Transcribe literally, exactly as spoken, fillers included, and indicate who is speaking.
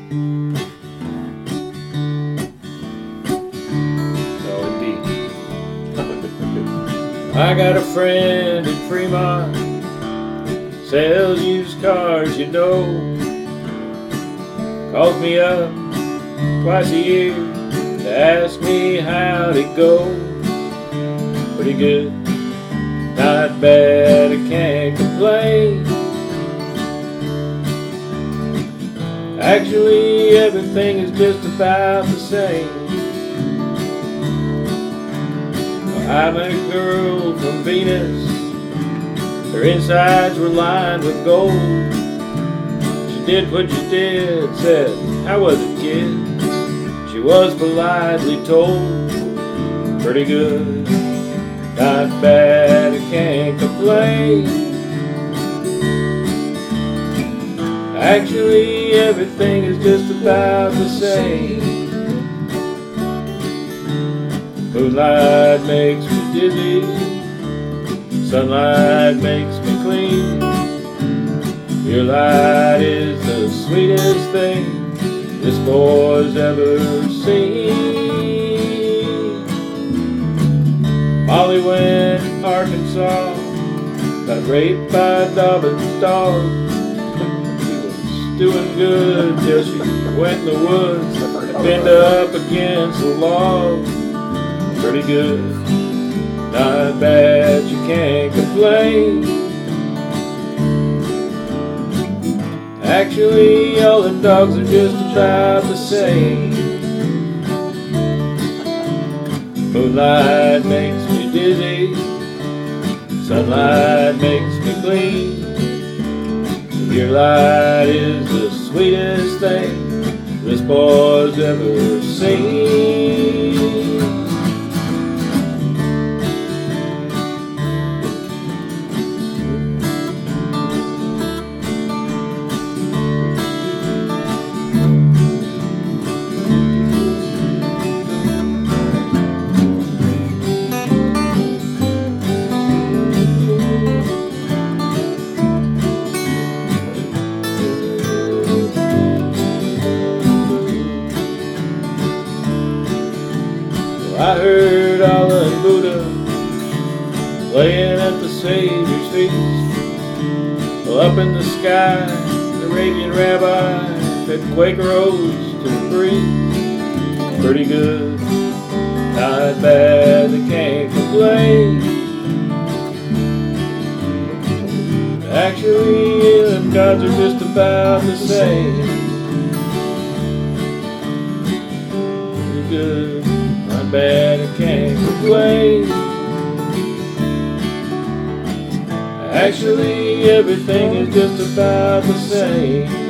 Speaker 1: No, indeed. I got a friend in Fremont, sells used cars, you know. Calls me up twice a year to ask me how'd it go. Pretty good, not bad, I can't complain. Actually, everything is just about the same. I met a girl from Venus. Her insides were lined with gold. She did what you did, said, "How was it, kid?" She was politely told, "Pretty good, not bad, I can't complain." Actually, everything is just about the same. Moonlight makes me dizzy, sunlight makes me clean. Your light is the sweetest thing this boy's ever seen. Molly went to Arkansas, got raped by Dobbin's dog. She was doing good till she went in the woods and pinned up against the log. Pretty good, not bad, you can't complain. Actually, all the dogs are just about the same. Moonlight makes me dizzy, sunlight makes me clean. Your light is the sweetest thing this boy's ever seen. I heard Allah and Buddha laying at the Savior's feast. Well, up in the sky, the Arabian rabbi fed Quaker oats to the breeze. Pretty good, not bad, they can't complain. Actually, them gods are just about the same. Pretty good, not bad, I can't complain. Actually, everything is just about the same.